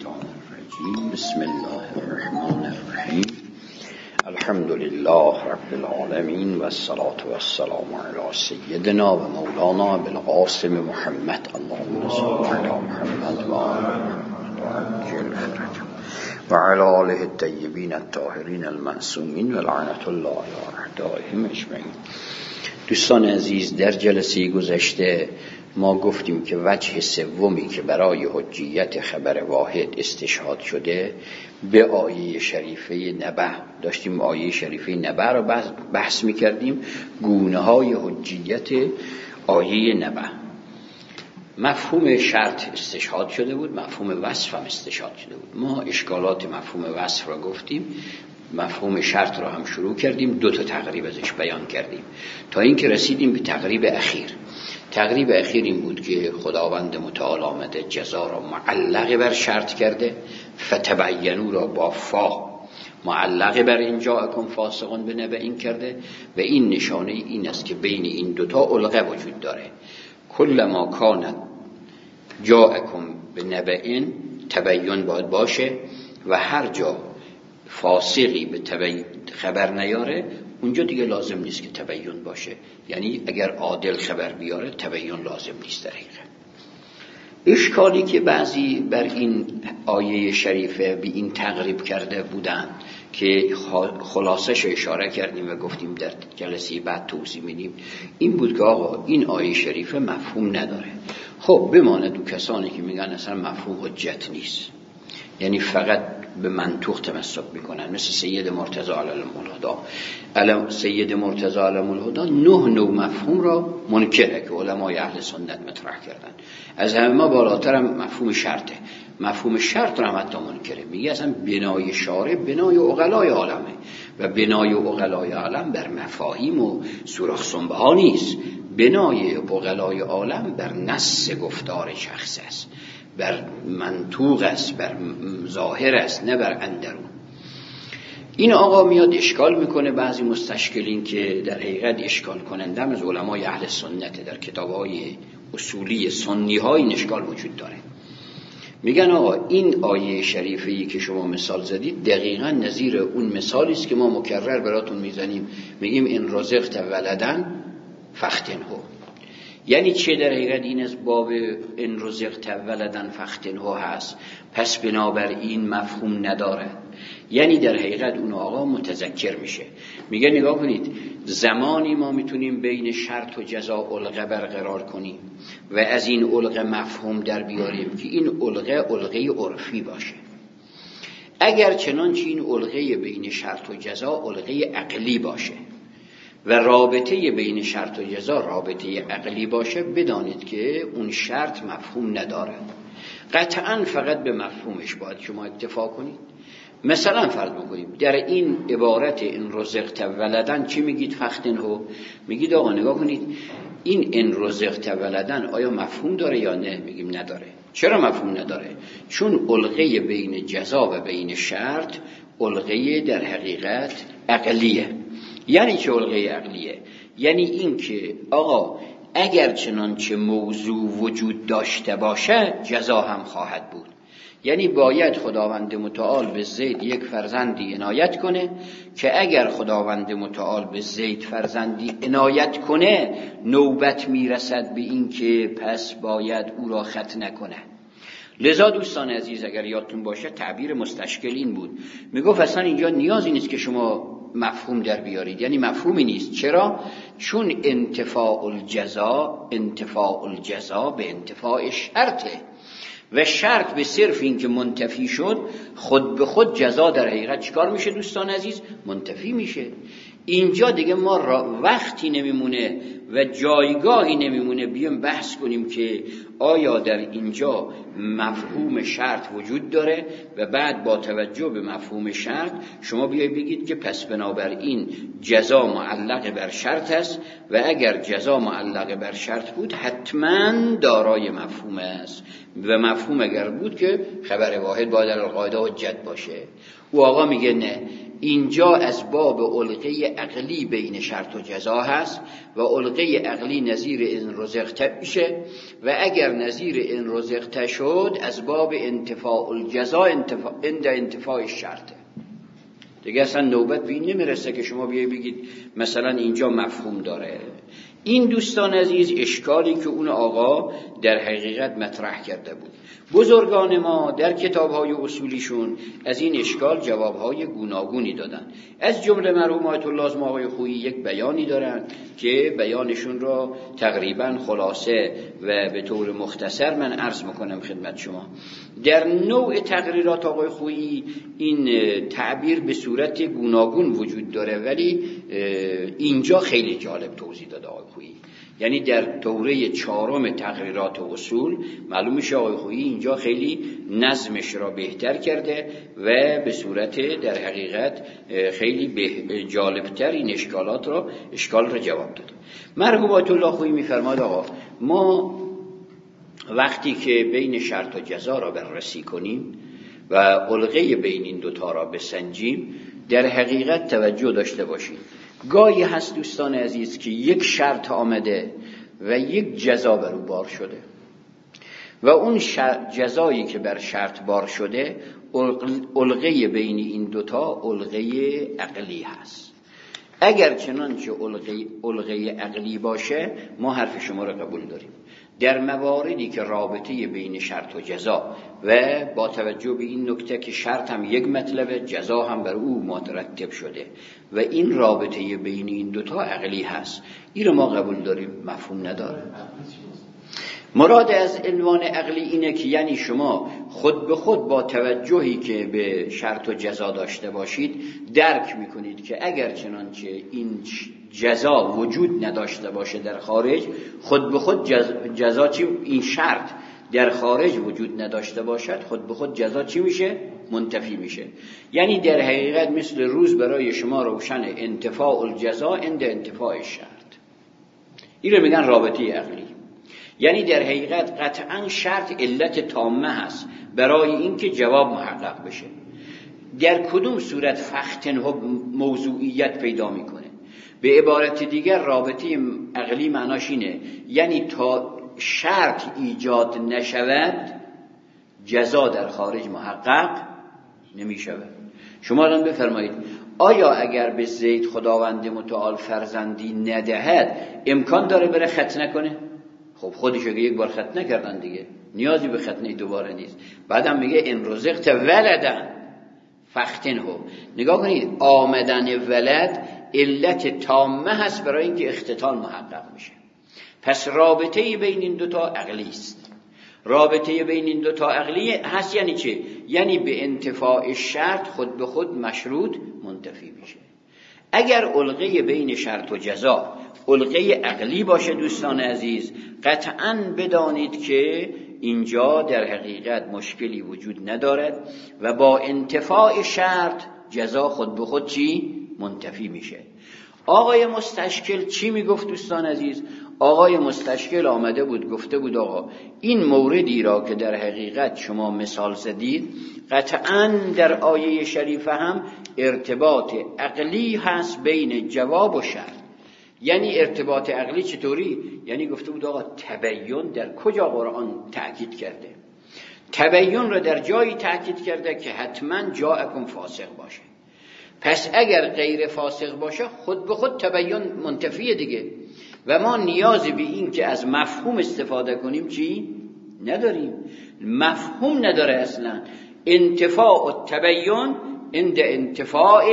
الشیطان الرجیم. بسم الله الرحمن الرحیم. الحمد لله رب العالمین و الصلاة و السلام علی سیدنا و مولانا ابوالقاسم محمد. اللهم صل علی محمد و آل محمد و عجل فرجهم و علی آله الطیبین الطاهرین المعصومین و لعنة الله علی اعدائهم اجمعین. دوستان عزیز، در جلسه گذشته ما گفتیم که وجه سومی که برای حجیت خبر واحد استشهاد شده به آیه شریفه نبأ داشتیم. آیه شریفه نبأ را بحث می‌کردیم، گونه های حجیت آیه نبأ. مفهوم شرط استشهاد شده بود، مفهوم وصف هم استشهاد شده بود. ما اشکالات مفهوم وصف را گفتیم، مفهوم شرط را هم شروع کردیم، 2 تا تقریب ازش بیان کردیم تا اینکه رسیدیم به تقریب اخیر. تقریب اخیر این بود که خداوند متعال آمده جزا را معلق بر شرط کرده، فتبینوا را با فا معلق بر این جاءکم فاسقون بنبأ کرده و این نشانه این است که بین این 2 تا علقه وجود داره. کل ما کانت جاءکم بنبأ تبین باید باشه و هر جا فاسقی به خبر نیاره اونجا دیگه لازم نیست که تبین باشه. یعنی اگر عادل خبر بیاره تبین لازم نیست. در حقیقت اشکالی که بعضی بر این آیه شریفه به این تقریب کرده بودند که خلاصش اشاره کردیم و گفتیم در جلسه بعد توضیح میدیم، این بود که آقا این آیه شریفه مفهوم نداره. خب بماند و کسانی که میگن اصلا مفهوم حجت نیست، یعنی فقط به منطوق تمسک میکنن، مثل سید مرتضی علم الهدی. سید مرتضی علم الهدی 9 نوع مفهوم را منکره که علمای اهل سنت مطرح کردن. از همه ما بالاتر هم مفهوم شرطه. مفهوم شرط را هم حتی منکره، میگه اصلا بنای شارع بنای عقلای عالمه و بنای عقلای عالم بر مفاهیم و سوراخ سنبه ها نیست. بنای عقلای عالم بر نص گفتار شخص است، بر منطوق است، بر ظاهر است، نه بر اندرون. این آقا میاد اشکال میکنه. بعضی مستشکلین که در حقیقت اشکال کنندم از علمای اهل سنت در کتابهای اصولی سنی ها این اشکال وجود داره. میگن آقا این آیه شریفه‌ای که شما مثال زدید دقیقاً نظیر اون مثالی است که ما مکرر براتون میزنیم، میگیم ان رزقت ولدن فاختنه. یعنی چه در حقیقت این از باب ان رزقت ولدن فاختنه هست، پس بنابراین مفهوم نداره. یعنی در حقیقت اون آقا متذکر میشه، میگه نگاه کنید زمانی ما میتونیم بین شرط و جزا علقه برقرار کنیم و از این علقه مفهوم در بیاریم که این علقه عرفی باشه. اگر چنانچه این علقه بین شرط و جزا علقه عقلی باشه و رابطه بین شرط و جزا رابطه عقلی باشه، بدانید که اون شرط مفهوم نداره. قطعاً فقط به مفهومش باید شما اکتفا کنید. مثلا فرض بکنیم در این عبارت ان رزقت ولدن چی میگید؟ فاختنه. میگید آقا نگاه کنید این ان رزقت ولدن آیا مفهوم داره یا نه؟ میگیم نداره. چرا مفهوم نداره؟ چون علقه بین جزا و بین شرط علقه در حقیقت عقلیه. یعنی چه علقه عقلیه؟ یعنی این که آقا اگر چنانچه موضوع وجود داشته باشه جزا هم خواهد بود. یعنی باید خداوند متعال به زید یک فرزندی عنایت کنه که اگر خداوند متعال به زید فرزندی عنایت کنه نوبت میرسد به این که پس باید او را خط نکنه. لذا دوستان عزیز اگر یادتون باشه تعبیر مستشکل این بود، میگفت اصلا اینجا نیازی نیست که شما مفهوم در بیارید، یعنی مفهومی نیست. چرا؟ چون انتفاع الجزا به انتفاع شرطه و شرط به صرف این که منتفی شد خود به خود جزا در حقیقت چیکار میشه دوستان عزیز؟ منتفی میشه. اینجا دیگه ما وقتی نمیمونه و جایگاهی نمیمونه بیام بحث کنیم که آیا در اینجا مفهوم شرط وجود داره و بعد با توجه به مفهوم شرط شما بیایی بگید که پس بنابراین جزا معلق بر شرط است و اگر جزا معلق بر شرط بود حتما دارای مفهوم است و مفهوم اگر بود که خبر واحد باید القاعده حجت باشه. و آقا میگه نه، اینجا از باب علقه عقلی بین شرط و جزا هست و علقه علقه عقلی نظیر این رزقته میشه و اگر نظیر این رزقته شد از باب انتفاع الجزا انتفاع شرطه دیگه. اصلا نوبت به این نمیرسه که شما بیایی بگید مثلا اینجا مفهوم داره. این دوستان عزیز اشکالی که اون آقا در حقیقت مطرح کرده بود. بزرگان ما در کتاب‌های اصولیشون از این اشکال جواب‌های گوناگونی دادن. از جمله مرحوم آیت الله اعظم آقای خویی یک بیانی دارن که بیانشون را تقریبا خلاصه و به طور مختصر من عرض میکنم خدمت شما. در نوع تقریرات آقای خویی این تعبیر به صورت گوناگون وجود داره، ولی اینجا خیلی جالب توضیح داده آقای خویی. یعنی در دوره 4 تقریرات اصول معلوم میشه آقای خویی اینجا خیلی نظمش را بهتر کرده و به صورت در حقیقت خیلی جالبتر این اشکال را جواب داده. مرحوم آیت الله خویی میفرماد آقا ما وقتی که بین شرط و جزا را بررسی کنیم و علقه بین این دوتا را بسنجیم در حقیقت توجه داشته باشیم. گاهی هست دوستان عزیز که یک شرط آمده و یک جزا بر او بار شده و اون جزایی که بر شرط بار شده علقه بین این دوتا علقه عقلی هست. اگر چنانچه علقه عقلی باشه ما حرف شما را قبول داریم. در مواردی که رابطه بین شرط و جزا و با توجه به این نکته که شرط هم یک مطلبه جزا هم بر او مترتب شده و این رابطه بین این دوتا عقلی هست، این رو ما قبول داریم، مفهوم نداره. مراد از عنوان عقلی اینه که یعنی شما خود به خود با توجهی که به شرط و جزا داشته باشید درک میکنید که اگر چنانچه این جزا وجود نداشته باشه در خارج، خود به خود جزا چی، این شرط در خارج وجود نداشته باشد خود به خود جزا چی میشه؟ منتفی میشه. یعنی در حقیقت مثل روز برای شما روشن انتفاع الجزا عند انتفاع شرط. این رو میگن رابطه عقلی. یعنی در حقیقت قطعا شرط علت تامه هست برای اینکه جواب محقق بشه. در کدوم صورت فختنه موضوعیت پیدا میکنه؟ به عبارت دیگر رابطه عقلی معناش اینه یعنی تا شرط ایجاد نشود جزا در خارج محقق نمیشود. شما الان بفرمایید آیا اگر به زید خداوند متعال فرزندی ندهد امکان داره بره ختنه کنه؟ خب خودش اگه یک بار ختنه کردن دیگه نیازی به ختنه دوباره نیست. بعدم میگه ان رزقت ولدن فختنه. نگاه کنید آمدن ولد علت تامه هست برای اینکه اختتان محقق میشه. پس رابطه بین این دوتا عقلی است. رابطه بین این دوتا عقلی هست یعنی چه؟ یعنی به انتفاع شرط خود به خود مشروط منتفی میشه. اگر علقه بین شرط و جزا علقه عقلی باشه دوستان عزیز قطعاً بدانید که اینجا در حقیقت مشکلی وجود ندارد و با انتفاع شرط جزا خود به خود چی؟ منتفی میشه. آقای مستشکل چی میگفت دوستان عزیز؟ آقای مستشکل آمده بود گفته بود آقا این موردی را که در حقیقت شما مثال زدید قطعاً در آیه شریفه هم ارتباط عقلی هست بین جواب و شرط. یعنی ارتباط عقلی چطوری؟ یعنی گفته بود آقا تبیین در کجا قرآن تأکید کرده؟ تبیین را در جایی تأکید کرده که حتما جاءکم فاسق باشه. پس اگر غیر فاسق باشه خود به خود تبیین منتفیه دیگه و ما نیازی به این که از مفهوم استفاده کنیم چی؟ نداریم. مفهوم نداره اصلا. انتفاع التبیین عند انتفاع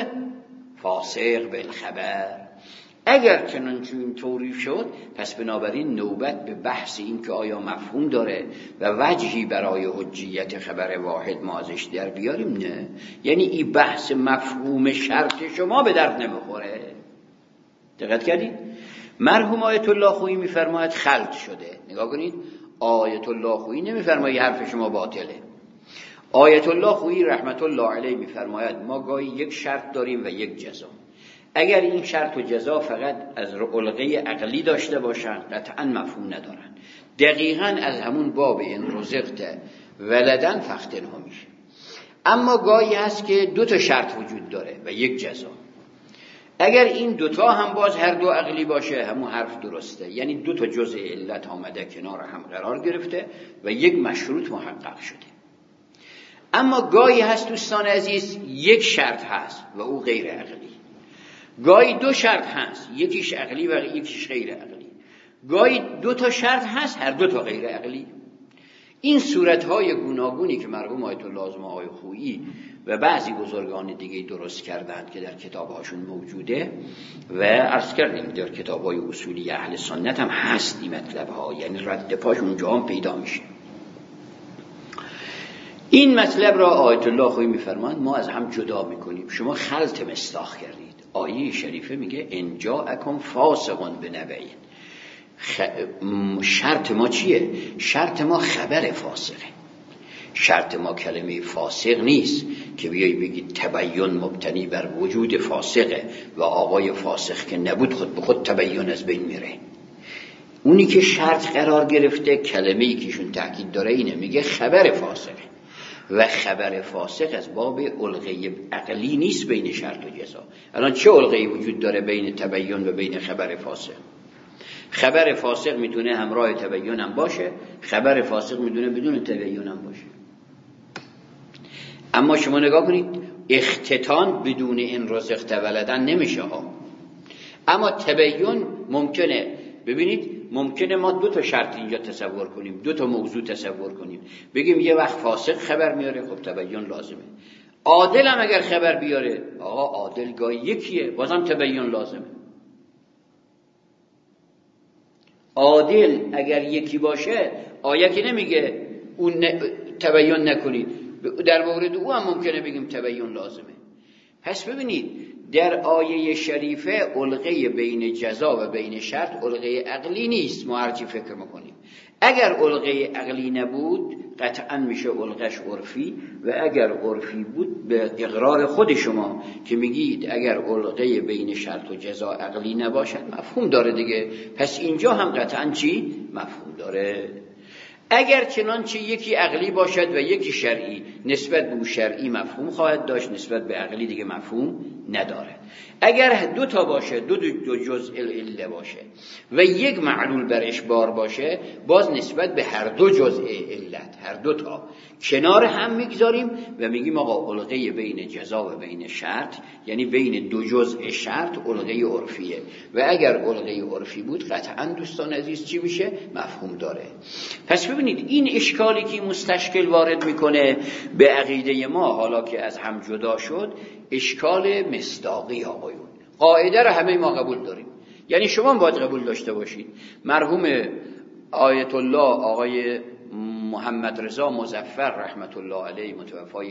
الفاسق بالخبر. اگر چنانچه این طوری شد پس بنابراین نوبت به بحث این که آیا مفهوم داره و وجهی برای حجیت خبر واحد ما ازش در بیاریم نه. یعنی این بحث مفهوم شرط شما به درد نمیخوره. دقت کردید؟ مرحوم آیت الله خویی میفرماید خلط شده. نگاه کنید آیت الله خویی نمیفرماید حرف شما باطله. آیت الله خویی رحمت الله علیه میفرماید ما گاهی یک شرط داریم و یک جزا. اگر این شرط و جزا فقط از علقه عقلی داشته باشن قطعا مفهوم ندارن. دقیقاً از همون باب این رزقت ولدن فختنه میشه. اما گاهی هست که 2 تا شرط وجود داره و یک جزا. اگر این دوتا هم باز هر دو عقلی باشه همون حرف درسته، یعنی دو تا جزء علت آمده کنار هم قرار گرفته و یک مشروط محقق شده. اما گاهی هست دوستان عزیز یک شرط هست و او غیر عقلی، گاهی دو شرط هست یکیش عقلی و یکیش غیر عقلی، گاهی دو تا شرط هست هر دو تا غیر عقلی. این صورت‌های گوناگونی که مرحوم آیت الله اعظم آقای خویی و بعضی بزرگان دیگه درست کردند که در کتاب‌هاشون موجوده و عرض کردیم در کتاب‌های اصولی اهل سنت هم هست این مطلب‌ها، یعنی رد پاش اونجا هم پیدا میشه. این مطلب را آیت الله خویی می‌فرمایند ما از هم جدا می‌کنیم. شما خلط مصداق کردید. آیه شریفه میگه ان جاءکم فاسق بنبأ. شرط ما چیه؟ شرط ما خبر فاسقه. شرط ما کلمه فاسق نیست که بیایی بگید تبیین مبتنی بر وجود فاسقه و آقای فاسق که نبود خود به خود تبیین از بین میره. اونی که شرط قرار گرفته کلمه‌ای که ایشون تاکید داره اینه، میگه خبر فاسقه و خبر فاسق از باب الغه عقلی نیست بین شرط و جزا. الان چه الغه‌ای وجود داره بین تبیین و بین خبر فاسق؟ خبر فاسق میتونه همراه تبیین هم باشه، خبر فاسق میتونه بدون تبیین هم باشه. اما شما نگاه کنید اختتان بدون این رزقت ولدن نمیشه ها. اما تبیین ممکنه. ببینید ممکنه ما دو تا شرط اینجا تصور کنیم، دو تا موضوع تصور کنیم، بگیم یه وقت فاسق خبر میاره خب تبیین لازمه. عادل هم اگر خبر بیاره آقا عادل گاهی یکیه بازم تبیین لازمه. عادل اگر یکی باشه آیه که نمیگه اون تبیین نکنید، در مورد او هم ممکنه بگیم تبیین لازمه. پس ببینید در آیه شریفه الغه بین جزا و بین شرط الغه عقلی نیست. ما هرچی فکر میکنیم اگر الغه عقلی نبود قطعا میشه الغش عرفی و اگر عرفی بود به اقرار خود شما که میگید اگر الغه بین شرط و جزا عقلی نباشد مفهوم داره دیگه. پس اینجا هم قطعا چی؟ مفهوم داره. اگر چنانچه یکی عقلی باشد و یکی شرعی، نسبت به اون شرعی مفهوم خواهد داشت، نسبت به عقلی دیگه مفهوم نداره. اگر دو تا باشه دو جزء العله باشه و یک معلول برش بار باشه باز نسبت به هر دو جزء علت هر دو تا کنار هم میگذاریم و میگیم آقا الغه بین جزا و بین شرط یعنی بین دو جزء شرط الغه عرفیه و اگر الغه عرفی بود قطعا دوستان عزیز چی میشه؟ مفهوم داره. پس ببینید این اشکالی که مستشکل وارد میکنه به عقیده ما حالا که از هم جدا شد اشکال مصداقی آقایون. قاعده رو همه ما قبول داریم، یعنی شما باید قبول داشته باشید. مرحوم آیت الله آقای محمد رضا مظفر رحمت الله علیه متوفای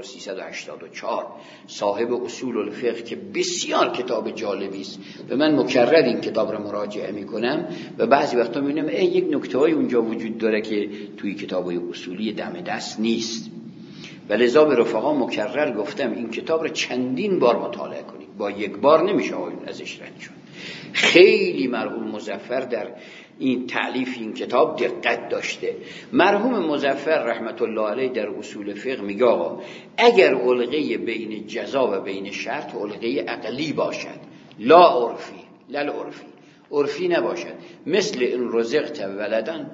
1384 صاحب اصول الفقه که بسیار کتاب جالبی است و من مکرر این کتاب را مراجعه میکنم و بعضی وقتا میبینم یک نکته‌ای اونجا وجود داره که توی کتاب‌های اصولی دم دست نیست و لذا به رفقا مکرر گفتم این کتاب را چندین بار مطالعه کنید، با یک بار نمیشه ازش رد شد. خیلی مرحوم مظفر در این تألیف این کتاب دقت داشته. مرحوم مظفر رحمت الله علیه در اصول فقه میگه آقا اگر الغه بین جزا و بین شرط الغه عقلی باشد لا عرفی لا عرفی عرفی نباشد مثل این رزقت ولدن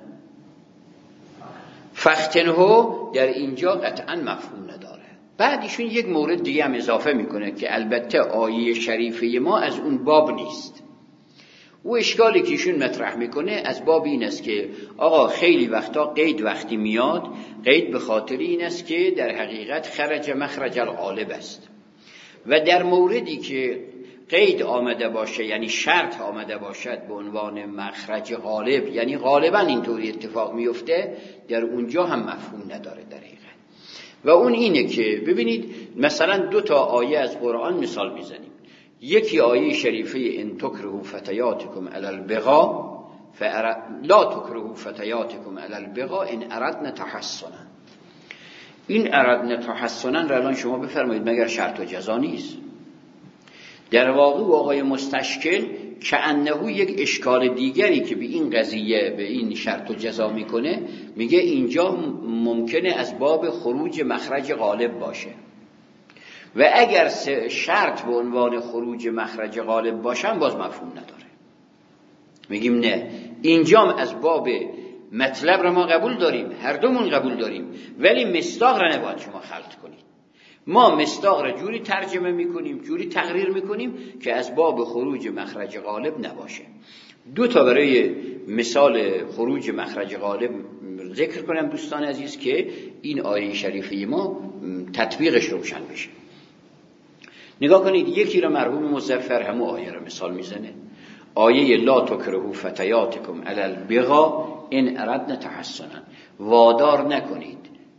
فختنه در اینجا قطعا مفهوم نداره. بعد ایشون یک مورد دیگه هم اضافه میکنه که البته آیه شریفه ما از اون باب نیست. او اشکالی که ایشون مطرح میکنه از باب این است که آقا خیلی وقتا قید وقتی میاد قید به خاطر این است که در حقیقت خرج مخرج الغالب است و در موردی که قید آمده باشه یعنی شرط آمده باشد به عنوان مخرج غالب یعنی غالبا اینطوری اتفاق میفته در اونجا هم مفهوم نداره در حقیقت. و اون اینه که ببینید مثلا دو تا آیه از قرآن مثال میزنیم. یکی آیه شریفه ان تکرهوا فتیاتکم علی البغاء لا تکرهوا فتیاتکم علی البغاء ان اردنا تحصنا. این اردنا تحصنا را الان شما بفرمایید مگر شرط و جزا نیست؟ در واقع آقای مستشکل که انه یک اشکال دیگری که به این قضیه به این شرط و جزا میکنه میگه اینجا ممکنه از باب خروج مخرج غالب باشه. و اگر شرط به عنوان خروج مخرج غالب باشن باز مفهوم نداره. میگیم نه، اینجام از باب مطلب را ما قبول داریم، هر دومون قبول داریم، ولی مصداق را نباید شما خلط کنید. ما مصداق را جوری ترجمه میکنیم، جوری تقریر میکنیم که از باب خروج مخرج غالب نباشه. دو تا برای مثال خروج مخرج غالب ذکر کنم دوستان عزیز که این آیه شریفه ما تطبیقش روشن بشه. نگاه کنید، یکی را مرحوم مظفر همون آیه را مثال میزنه، آیه لا تکرهوا فتیاتکم علی البغا ان اردنا تحسنا، وادار نکنید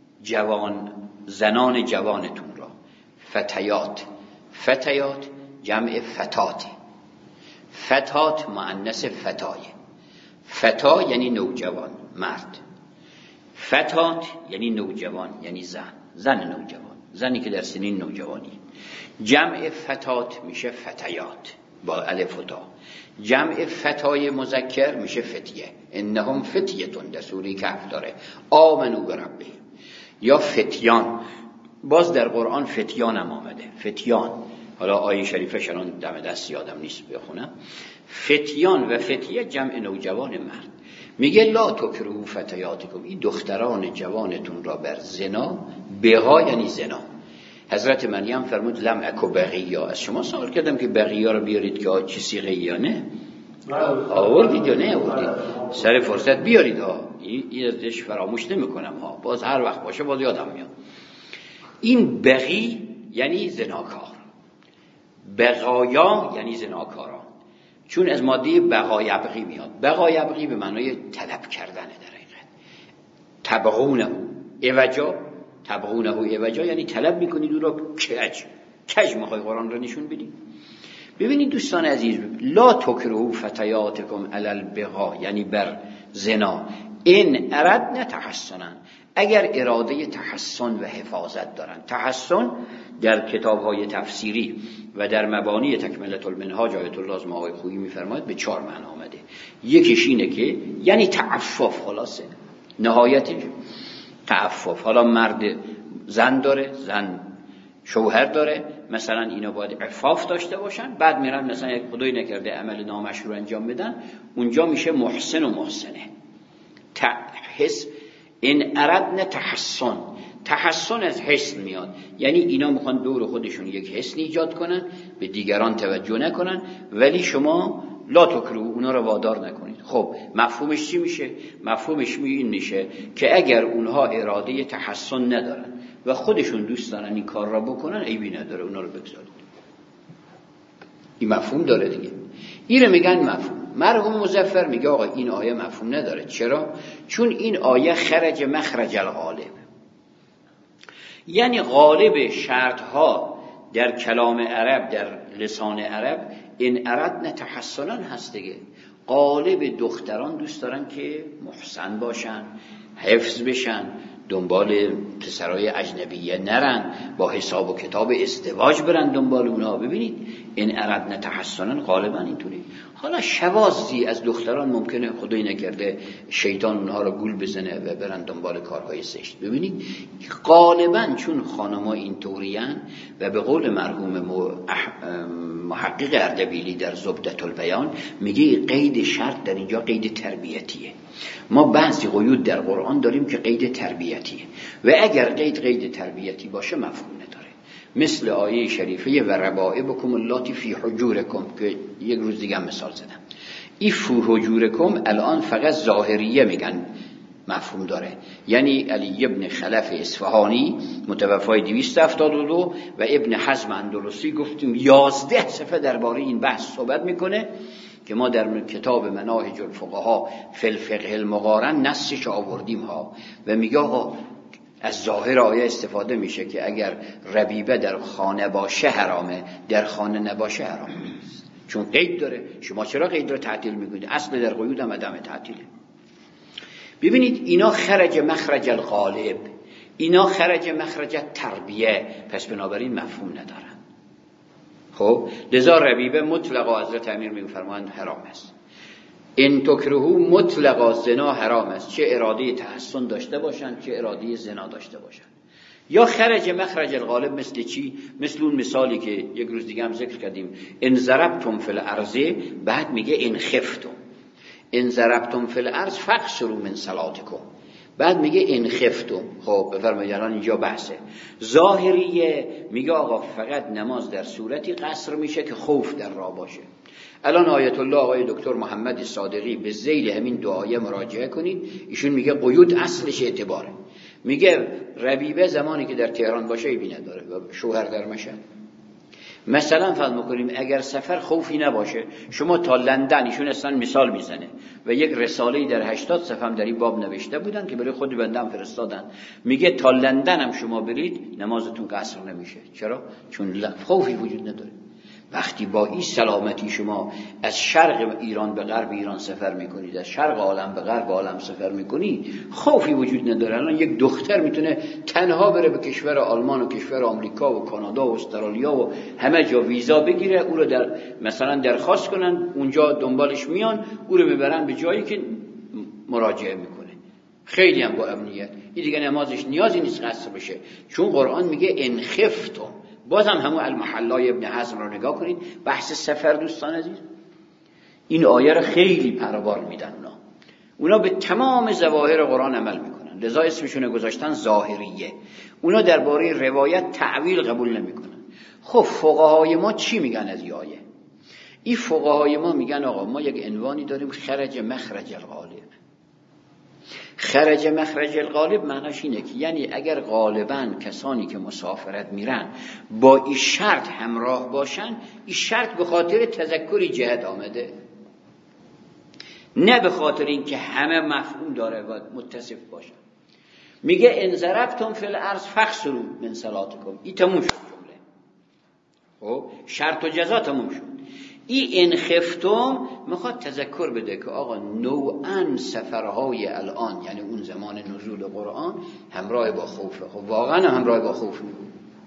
زنان جوانتون را، فتیات جمع فتات، فتات مؤنث فتایه، فتا یعنی نوجوان مرد، فتات یعنی نوجوان یعنی زن نوجوان، زنی که در سنین نوجوانی. جمع فتات میشه فتیات با الف و تا، جمع فتای مذکر میشه فتیه، انهم فتیتون در سوره کهف داره، آمنو بربهم. یا فتیان، باز در قرآن فتیان هم آمده، فتیان، حالا آیه شریفه شران دم دست یادم نیست بخونم. فتیان و فتیه جمع نوجوان مرد. میگه لا تکرهوا فتیاتکم، این دختران جوانتون را بر زنا، بغا یعنی زنا. حضرت مریم فرمود لم اکو بغیا، از شما سوال کردم که بغیا رو بیارید که چه صیغه یا نه آوردید یا نه آوردید، سر فرصت بیارید ها، این ازش فراموش نمیکنم ها، باز هر وقت باشه باز یادم میاد. این بغی یعنی زناکار، بغایا یعنی زناکاران، چون از ماده بغایبغی میاد. بغایبغی به معنای طلب کردنه در حقیقت. تبغونه عوجا یعنی طلب میکنید او را کج میخوای قرآن را نشون بدید. ببینید دوستان عزیز، لا تکرهوا فتیاتکم علی البغا یعنی بر زنا، ان اردنا تحسنا، اگر اراده تحسن و حفاظت دارن. تحسن در کتاب‌های تفسیری و در مبانی تکملة المنهاج آیت الله از آقای خویی می‌فرماید به 4 معنی آمده. یکیش اینه که یعنی تعفف، خلاصه نهایتش تعفف. حالا مرد زن داره، زن شوهر داره، مثلا اینا باید عفاف داشته باشن، بعد میرن مثلا یک خدای نکرده عمل نامشروع انجام بدن، اونجا میشه محسن و محسنه. این اردنا تحسن، تحسن از حسن میاد، یعنی اینا میخوان دور خودشون یک حسن ایجاد کنن، به دیگران توجه نکنن، ولی شما لا تکرهوا، اونا رو وادار نکنید. خب مفهومش چی میشه؟ مفهومش این میشه که اگر اونها اراده تحسن ندارن و خودشون دوست دارن این کار را بکنن، عیبی نداره، اونا رو بگذارید. این مفهوم داره دیگه. این رو میگن مفهوم. مرحوم مظفر میگه آقا این آیه مفهوم نداره. چرا؟ چون این آیه خرج مخرج الغالب، یعنی غالب شرطها در کلام عرب، در لسان عرب، این اردنا تحسنا هست دیگه. غالب دختران دوست دارن که محسن باشن، حفظ بشن، دنبال پسرای اجنبیه نرن، با حساب و کتاب ازدواج برن دنبال اونها. ببینید این اردنا تحسنا غالبا اینطوری. حالا شواذی از دختران ممکنه خدای نکرده شیطان اونها رو گول بزنه و برن دنبال کارهای زشت. ببینید غالبا چون خانم‌ها اینطورین و به قول مرحوم محقق اردبیلی در زبدة البیان میگه قید شرط در اینجا قید تربیتیه. ما بعضی قیود در قرآن داریم که قید تربیتیه و اگر قید تربیتی باشه مفهوم نداره. مثل آیه شریفه و ربائبکم اللاتی فی حجورکم که یک روز دیگه مثال زدم. این فی حجورکم الان فقط ظاهریه میگن مفهوم داره، یعنی علی ابن خلف اصفهانی متوفای 272 و ابن حزم اندلسی گفتیم 11 صفحه درباره این بحث صحبت میکنه که ما در کتاب مناهج الفقها فی الفقه المقارن نصش آوردیم ها و میگه آقا از ظاهر آیه استفاده میشه که اگر ربیبه در خانه باشه حرامه، در خانه نباشه حرام نیست، چون قید داره. شما چرا قید رو تعطیل میکنید؟ اصل در قیود هم عدم تعطیله. ببینید اینا خرج مخرج الغالب، اینا خرج مخرج تربیه، پس بنابراین مفهوم ندارن. خب لذا ربیبه مطلقا حضرت امیر میفرمایند حرام است. این تکرهو مطلقا زنا حرام است، چه اراده تحسن داشته باشن چه اراده زنا داشته باشن. یا خرج مخرج الغالب مثل چی؟ مثل اون مثالی که یک روز دیگه هم ذکر کردیم، ان ضربتم فی الارض، بعد میگه ان خفتم، ان ضربتم فی الارض فاقصروا من صلاتکم، بعد میگه ان خفتم. خب بفرمایید الان اینجا بحثه. ظاهریه میگه آقا فقط نماز در صورتی قصر میشه که خوف در راه باشه. الان آیت الله آقای دکتر محمد صادقی به ذیل همین دعایه مراجعه کنید، ایشون میگه قیود اصلش اعتباره. میگه ربیبه زمانی که در تهران باشه ایبی نداره و شوهر در مشهد. مثلا فرض میکنیم اگر سفر خوفی نباشه، شما تا لندن، ایشون اصلا مثال میزنه و یک رساله‌ای در 80 صفحه هم در این باب نوشته بودن که برای خود بنده هم فرستادن، میگه تا لندن هم شما برید نمازتون قصر نمیشه. چرا؟ چون خوفی وجود نداره. وقتی با این سلامتی شما از شرق ایران به غرب ایران سفر میکنید، از شرق عالم به غرب عالم سفر میکنید، خوفی وجود نداره. الان یک دختر میتونه تنها بره به کشور آلمان و کشور آمریکا و کانادا و استرالیا و همه جا ویزا بگیره، او رو در مثلا درخواست کنن، اونجا دنبالش میان، او رو میبرن به جایی که مراجعه میکنه، خیلی هم با امنیت. این دیگه نمازش نیازی نیست قصر بشه، چون قرآن میگه ان خفتم. باز هم همون المحلای ابن حزم رو نگاه کنید، بحث سفر دوستان عزیز، این آیه رو خیلی پروبار میدن اونا به تمام ظواهر قرآن عمل میکنن، لذا اسمشون گذاشتن ظاهریه. اونا درباره روایت تعویل قبول نمیکنن. خب فقهای ما چی میگن از این آیه؟ این فقهای ما میگن آقا ما یک عنوانی داریم، خرج مخرج الغالب. خرج مخرج الغالب معناش اینه که یعنی اگر غالباً کسانی که مسافرت میرن با این شرط همراه باشن، این شرط به خاطر تذکری جهت آمده، نه به خاطر اینکه همه مفهوم داره و متصف باشن. میگه ان ضربتم فی الارض فاقصروا من صلاتکم، این تموم شد جمله. خب شرط و جزا تموم شد. این ان خفتم میخواد تذکر بده که آقا نوعاً سفرهای الان، یعنی اون زمان نزول قرآن، همراه با خوفه. خب واقعا همراه با خوف میگه.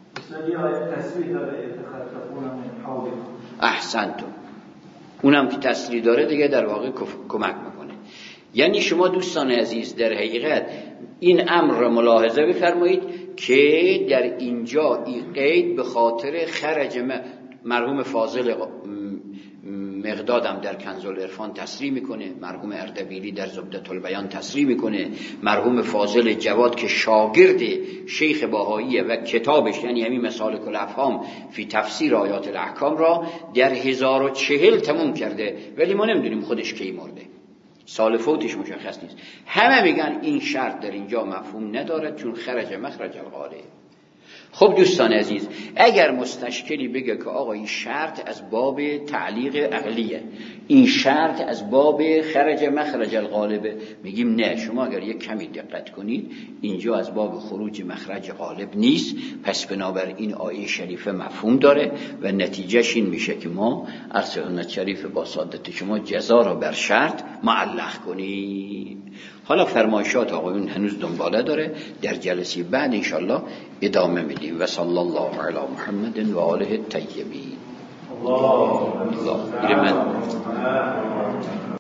احسنتم. اونم که تسریع داره دیگه در واقع کمک میکنه. یعنی شما دوستان عزیز در حقیقت این امر را ملاحظه بفرمایید که در اینجا این قید به خاطر خرج مرحوم فاضل مقدادم در کنز العرفان تصریح میکنه، مرحوم اردبیلی در زبدة البیان تصریح میکنه، مرحوم فاضل جواد که شاگرد شیخ باهاییه و کتابش یعنی همین مسالک الافهام فی تفسیر آیات الاحکام را در 1040 تموم کرده، ولی ما نمیدونیم خودش کی مرده، سال فوتش مشخص نیست. همه میگن این شرط در اینجا مفهوم ندارد چون خرج مخرج الغالب. خب دوستان عزیز، اگر مستشکلی بگه که آقا این شرط از باب تعلیق عقلیه، این شرط از باب خرج مخرج الغالبه، میگیم نه، شما اگر یک کمی دقت کنید اینجا از باب خروج مخرج غالب نیست، پس بنابراین این آیه شریفه مفهوم داره و نتیجهش این میشه که ما عرض سنت شریف با سعادت شما جزا را بر شرط معلق کنیم. حالا فرمایشات آقایون هنوز دنباله داره، در جلسه بعد انشالله ادامه میدیم. و صلی الله علی محمد و آله الطیبین. الله